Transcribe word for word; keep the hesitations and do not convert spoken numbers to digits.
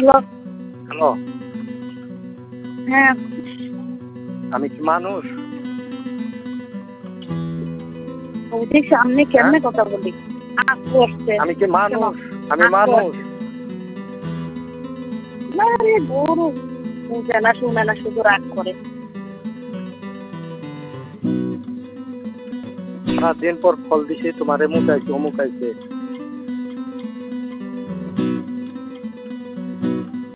Hello. Hello. হ্যাঁ। আমি কি মানুষ? বৌদির সামনে হ্যাঁ? কেমনে কথা বলি? আপু আসছে। আমি কি শোনো, মানুষ? আমি আপু মানুষ? আসছে। না রে গরু বুঝে না শুনে না শুধু রাগ করে। সারাদিন পর ফল দিছি তোমারে মুতাইছে অমুক আইছে।